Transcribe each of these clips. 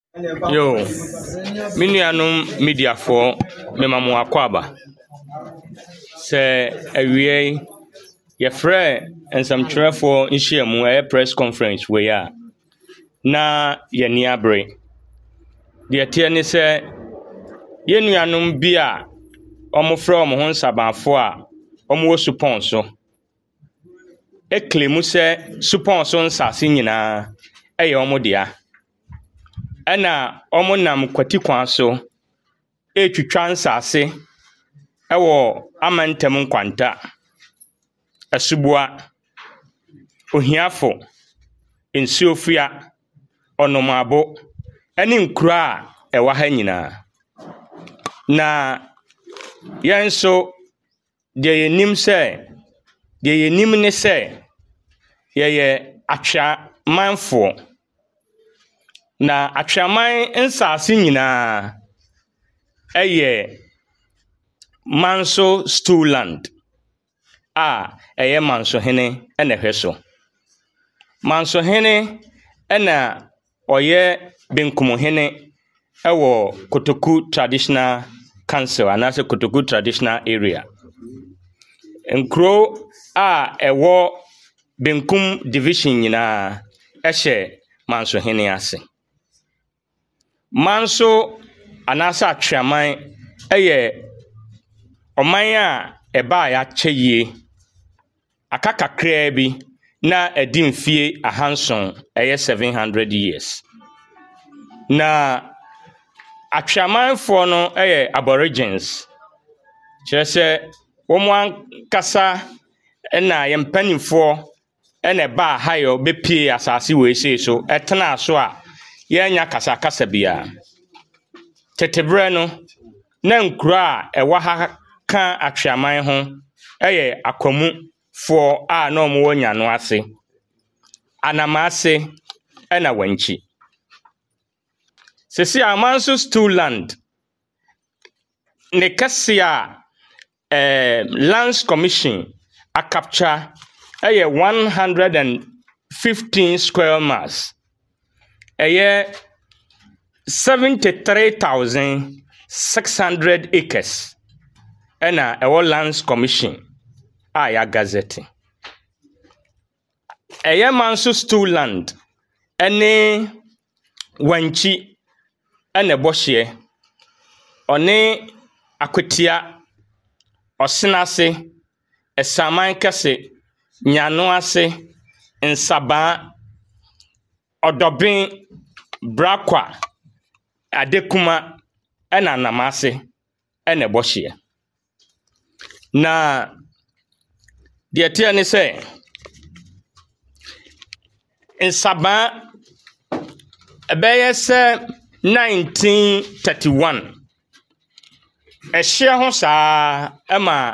Yo, minuanum media for memamu akwaba. Se awie ye frɛ ensamtwerɛfo nhyiamu a press conference we ya na ye ni abre. De tie ne se ye nuanum bi a ɔmo frɛ ɔmo ho nsabanfo a ɔmo wɔ supɔn so. Eklemu se supɔn so nsase nyinaa ɛyɛ ɔmo dea. Ɛna ɔmo nam kwatikwan so etwitwa nsase ɛwɔ amantam nkwanta asubua ohiafo nsuofia ɔnomabo ɛne nkura a ɛwɔ ha nyinaa. Na yɛnso deɛ yɛnim ne sɛ yɛyɛ atwamanfo. Na atwaman nsase nyinaa ɛyɛ Manso Stewland a ɛyɛ Manso hene ɛna hwɛ so. Manso hene ɛna ɔyɛ benkum hene ɛwɔ Kotoku Traditional Council anaasɛ Kotoku Traditional Area. Nkuro a ɛwɔ benkum division nyinaa ɛhyɛ Manso hene ase. Manso anaasɛ atwaman ɛyɛ ɔman a ɛbaa yɛakyɛ yie aka kakraa bi na ɛdi mfie ahanson ɛyɛ 700 years. Na atwamanfoɔ no ɛyɛ aborigines. Kyerɛ sɛ wɔn ankasa ɛna yɛmpanimfoɔ ɛna ɛbaa ha yɛ ɔbɛpie asase wɔ ese so ɛtena so a yɛnya kasa bia. Tetebrɛ no na nkura a ɛwɔ ha ka atwaman ho ɛyɛ akwamufoɔ a na ɔmo wɔ nyano ase. Anamase ɛna wankyi. Sesi a Manso Stewland ne kɛse a Lands Commission a capture ɛyɛ 115 square miles. Ɛyɛ 73,600 acres. Ɛna ɛwɔ Lands Commission a ya gazette. Ɛyɛ Manso Stewland ɛne wankyi ɛna bɔhye. Ɔne akotia ɔsenase ɛsaman kɛse nyano ase nsaba ɔdɔben brakwa adekuma ɛna namase ɛna bɔhye. Na deɛ tie ne sɛ nsaba ɛbɛyɛ sɛ 1931 ɛhyɛ ho saa ɛma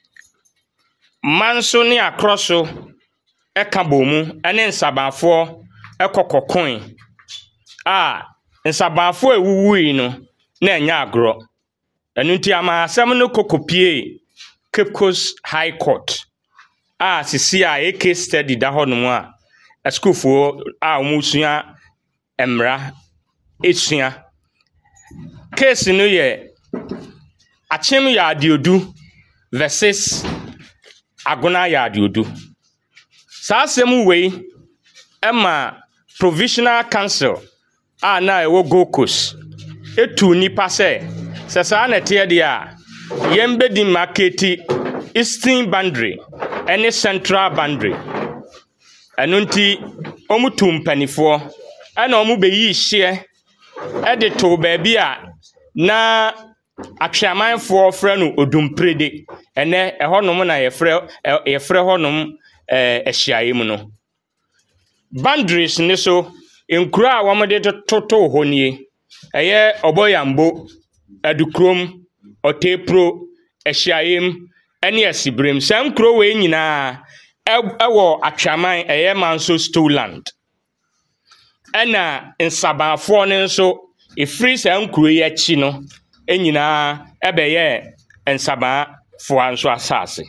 Manso ne akrɔso ɛka bomu ɛne nsabanfoɔ ɛkɔkɔkoe a nsabanfoɔ ewuwui no na ɛnya agorɔ. Ɛno nti ama asɛm no kokopie Cape Coast High Court a sisi a case study da hɔ nom a askufoɔ a wɔn sua mmara esua. Case no yɛ akyem yɛ adeodu versus agona yɛ adeodu. Saa asɛm wei ɛma Provisional Council a na ɛwɔ Gold Coast etu nipa sɛ saa na ɛteɛ deɛ a yɛn bɛdi marketi eastern boundary ɛne central boundary. Ɛno nti ɔmo tu mpanifoɔ ɛna ɔmo bɛyi hyeɛ ɛde to baabi a na atwamanfoɔ frɛ no Odumprede. Ɛnɛ ɛhɔ nom na yɛfrɛ hɔ nom ɛhyiaeɛ mu no. Boundaries ne so nkura a wɔn de toto hɔ nie ɛyɛ Ɔbɔyambo, Adukurom, Ɔtepro, Ɛhyiaeɛm ɛne Asibrem. Saa nkuro wei nyinaa ɛwɔ atwaman ɛyɛ Manso Stewland. Ɛna nsabanfoɔ ne nso efiri saa nkuro yi akyi no nyinaa ɛbɛyɛ nsabanfoɔ nso asase.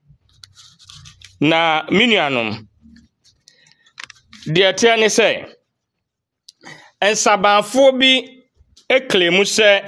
Na minuanom deɛ tie ne sɛ ensabanfo bi eklemu se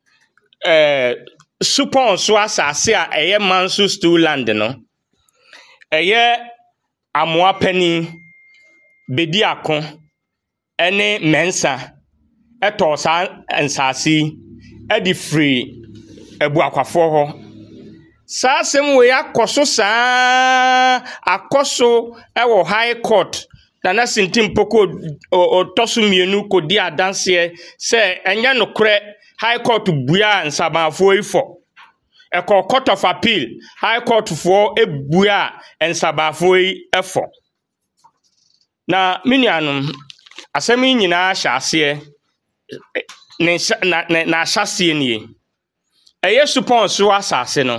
supon so asase a eye manso stool land no eye amoa pani bedi akon ene mensa eto sa ensase edi free ebu akwafo ho sa asem we akoso sa akoso ewo high court na sintim poko otosu mienu kodi adanse se enya nokre high court bua nsabafo ifo eko court of appeal high court for ebua nsabafo efo na minianum asemi nyina hyase na hyase nie eye supponso asase no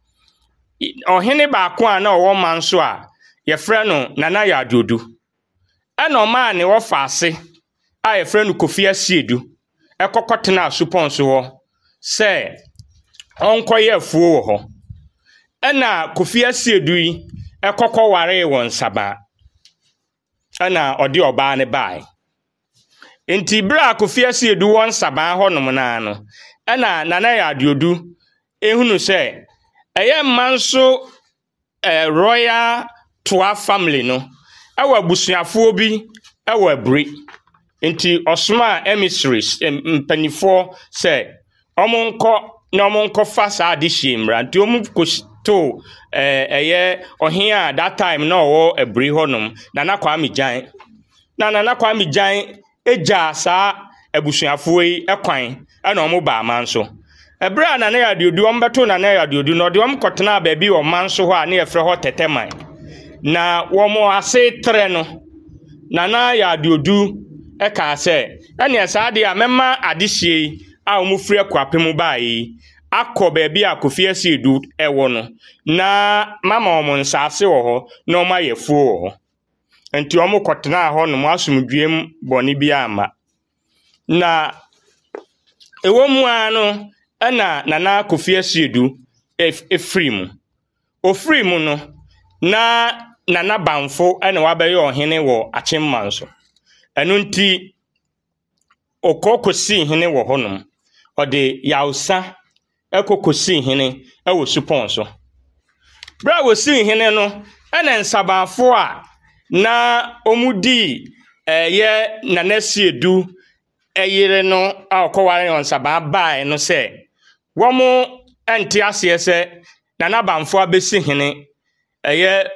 ohene ba ko a na owo manso a ye frɛ no Nana Yadodu ana ma ne wo faase a ye frɛ no Kofi Asiedu ekokotena supponso ho se onkoye afuo wo ho ana Kofi Asiedu yi ekokoware won saba ana odi oba ne bai enti bra Kofi Asiedu won saba ho nom na no ana Nana Yadodu ehunu se eye manso royal toa family no awa busuafo bi awa bri enti osoma emissaries mpanifo se omonko fa sa ade hyemra nti omukosto eye ohia that time na owo abri honom Nana Kwame Gyan na Nana Kwame Gyan eja sa abusuafo yi ekwan ana omo ba manso ebra Nana Yadodu ombeto Nana Yadodu no de omkotena ba bi o manso ho a na efre ho teteman na womo ase tre no Nana Yadodu eka se ene asa de a mema adehie a omufri akwapem bae akọ ba bi a Kofi Asiedu ewo no na mama omo nsase wo ho na oma yefuo wo ho enti omkotena ho no asumdwem boni bi ama na ewo mu ano ana Nana Kofi Asiedu efrim ofrim no na Nana Bamfo ana wabaye ohene wo Achimma nso enu nti okokosi hene wo honom ode Yausa ekokosi hene ewo supponso bra wo si hene no ana nsabafo a na omudi ye Nana Asiedu eyire no akọware on saba bae no se womo enti ase se Nana Bamfo abesi hene eye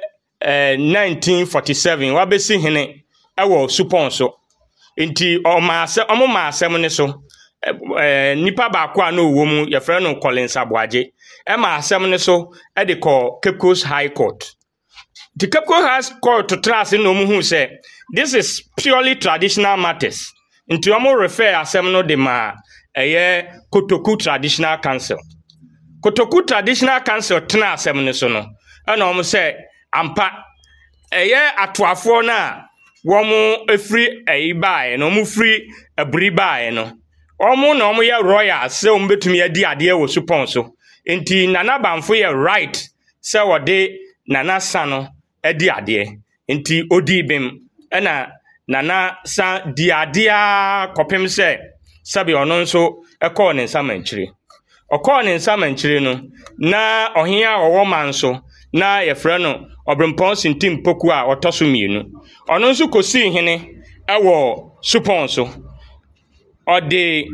1947 wabesi hene ewo supponso enti omo ma asem ne so nipa ba kwa na owomu ye frɛ no Collins Aboagye e ma asem ne so e de call Cape Coast High Court. The Cape Coast High Court to trust no mu hu say this is purely traditional matters. Nti omo refer asem no de ma eye Kotoku Traditional Council. Kotoku Traditional Council tena asem ne so no ana omo say ampa eye atoafo na womo efri bae no omo free abri bae no omo na omo ye royal se omo betumi adi ade wo supponso enti Nana Bamfo ye right se wode Nana Sano adi ade enti odi bem na Nana Sa di ade a kopem se sabe ono nso ekọ ne nsamanchire okọ ne nsamanchire no na ohia owo manso na ye frɛ no Obrempon Sintim Poku a otoso mienu ono nso kosi hene ewo supponso ode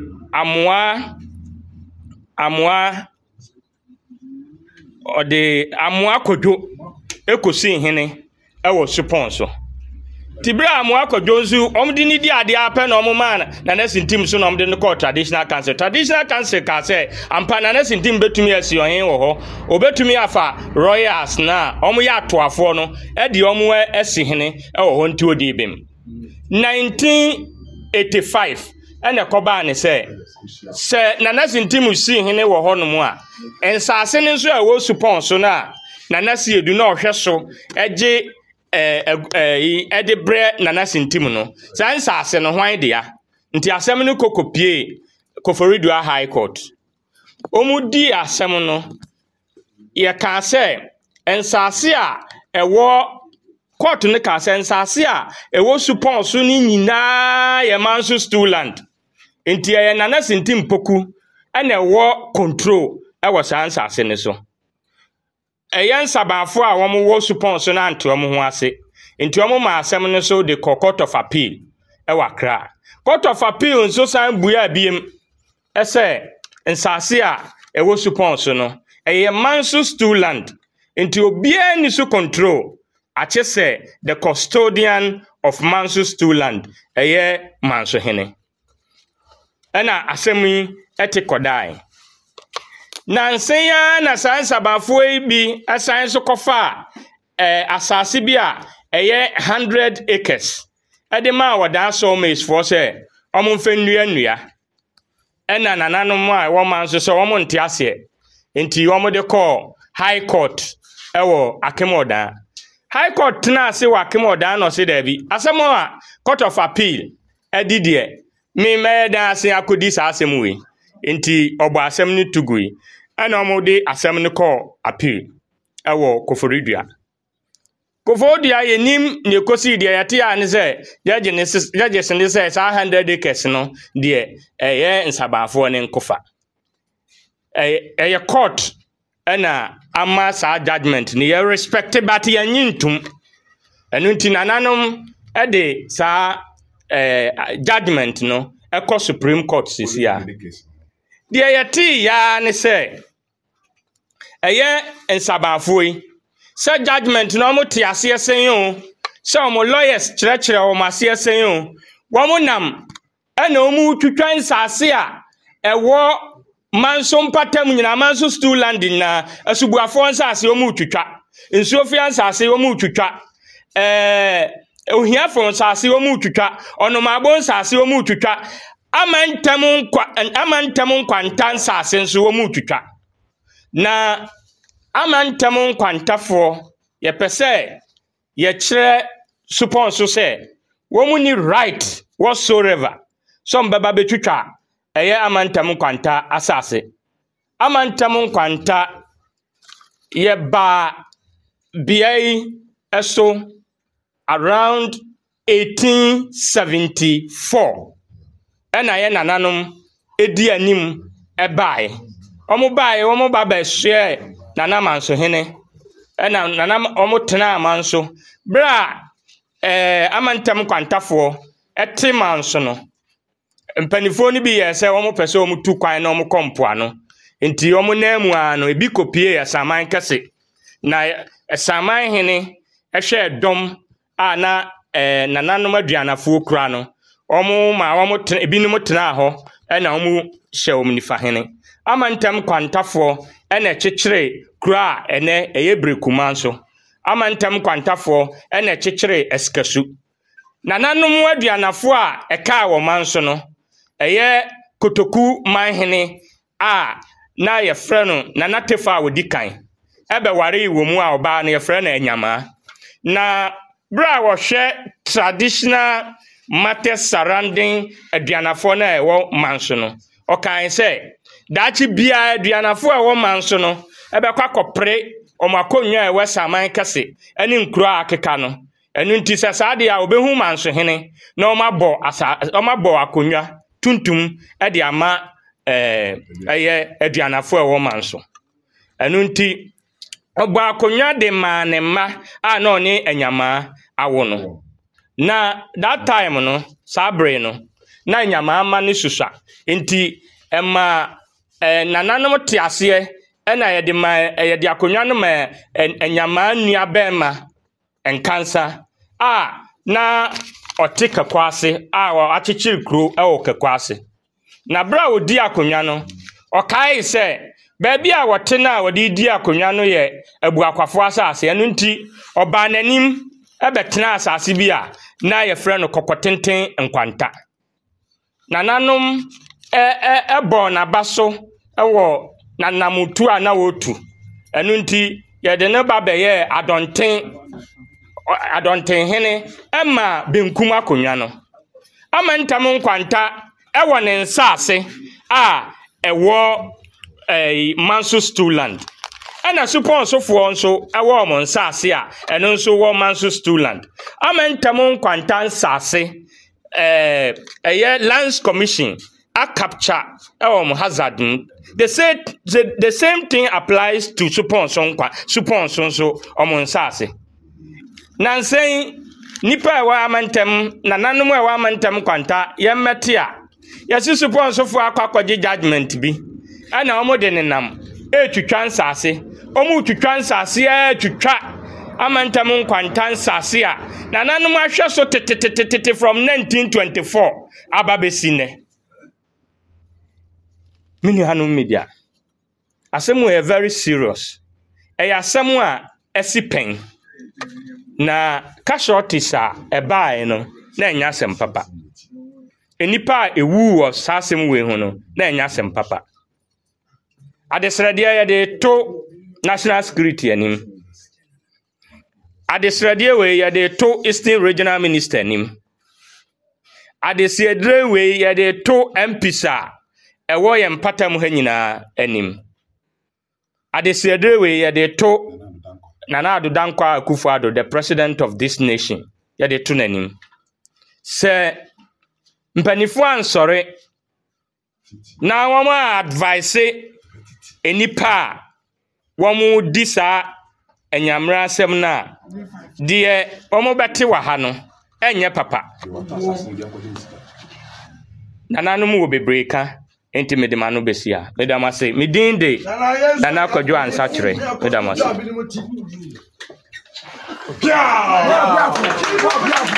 amoa kodwo ekosi hene ewo supponso tibra amoa kodwo nso omdi ni di ade ape na omman Nana Sintim so na omdi no call Traditional Council ka say ampa Nana Sintim betumi asi ohen wo ho obetumi afa royals na omo ya atoafo no e di omo asi hene ewo ho nti odi bem 1985 ene koba ne se Nana Sintim si hene wo ho no mu a ensase ne nso ewo supponso na Nana Asiedu na ohweso eje edebre Nana Sintim no sansa ase no hwan de ya nti asem no kokopie Koforidua High Court omudi asem no ye ka se ensase a ewo court ne ka nsase a ewo supon so ni nyina ye manso Stuland enti ye nana sintim poku ene wo control e wo sa nsase ne so eyen sabafo a wo mo wo supon so na ante wo ho ase enti wo ma asem ne so de court of appeal e wa kra court of appeal nso san buya biem ese nsase a ewo supon so no eye manso Stuland enti obia ni so control ache se the custodian of manso Stuland eye manso hene ena asemi eti kodai na nsenya na sansa bafo bi asan so kofa asase bi a eye 100 acres ede ma wada so mes for se omumfe nnua ena nananom a wo manso so wo nte ase enti wo de call high court ewo Akemodan high court na ase wa Akemodan no se da bi asemo a court of appeal edidie me me da ase akodi sa asem we enti obo asem ni tugui ana mo de asem ni call appeal ewo Koforidua yenim ne kosi de yate a ne se judge se se 100 acres no de nsabafo ne nkofa court ana ama sa judgment ni ye respect but ye nyintum enu nti nananom de sa judgment no eko Supreme Court sisi a de yate ya ne se nsabafo yi sa judgment no mo te ase esen yo so mo lawyers chire o mase esen yo wo mo nam ana o mu twitwa nsase a ewo manso mpatam nyina manso Stuland na asubuafo nsase o mu twitwa nsuofia nsase o mu twitwa ohiafo nsase o mu twitwa onomabo nsase o mu twitwa amantam nkwanta nsase nso o mu twitwa na amantam nkwantafo ye pese ye kire supon so se wo mu ni right whatsoever some baba betwitwa eye amantam nkwanta asase amantam nkwanta ye ba biai eso around 1874 ena ye nananom edi anim ebae omo baba hye nana manso hene ena nana omo tena manso bra amantam kwantafo ete manso no mpanifo ni bi ye se omo pese omo tu kwan na omo kompoa no enti omo namu ano ebi kopie ya saman kese na saman hene ehwe dom a na nananom aduanafo kura no omo ma omo ebi ni mo tena ho ena omo hye omo nifa hene amantam kwantafo ene chechire kura ene eyebrekuma nso amantam kwantafo ene chechire eskasu nananom aduanafo a eka wo manso no eye kotoku manhene a na ye frɛ no nana tefa wodikan ebe ware wo mu a oba na ye frɛ na anyama na bra wo hwɛ traditional matters surrounding aduanafo na ewo manso no okan sɛ dachi bia aduanafo ewo manso no ebe kwa kopre omakonwa ewe saman kase ani nkuro akeka no enu nti sɛ saade a obehu manso hene na omabo akonwa tuntum ede ama eye aduanafo ewo manso enu nti obo akonwa de ma ne ma a na oni anyama awo no na that time no sabre no na anyama ama ne susua nti ema nananom te ase ena yede akonwa no ma anyama nua bema enkansa a na otika kwase a achechiri kro ewo kekwase na bra odi akonwa no okai se baabi a wote na wodi di akonwa no ye abuakwafo asase enu nti oba nanim ebetena asase bi a na ye frɛ no kokotenten nkwanta nananom ebo na baso ewo nanamutu a na wotu enu nti yede ne ba beye adonten hene ema benkum akonwa no amantam nkwanta ewo ne nsase a ewo manso Stuland ana supon so fo nso ewo mo nsase a eno nso wo manso stuland amentam nkwanta nsase lands commission a capture mo hazard. The same thing applies to supon so omo nsase nansɛn nipa ewa amentam nananum ewa amentam kwanta yemmete a yesi supon so fo akwakwagye judgment bi ana omo de nenam etwitwa nsase omu twitwa nsase twitwa amantam nkwanta nsase a nananum ahwe so tete from 1924 ababesi ne mini hanum media asemu we very serious asemu a esipen na casualties a ebae no na enya asem papa enipa ewu wo sasem we hu no na enya asem papa adesradia de to national security anim adesradia we de to Eastern Regional Minister anim adesradia we de to MPsa ewo ye mpatam ha nyina anim adesradia we de to Nana Addo Dankwa Akufo-Addo, the president of this nation de to nanim se mpanifo ansore na wama advice enipa womu disa enyamra asem na de womu bete wa ha no enye papa nananum wo bebreka enti medema no besia medama se medin de nana kwadwo ansa kire medama se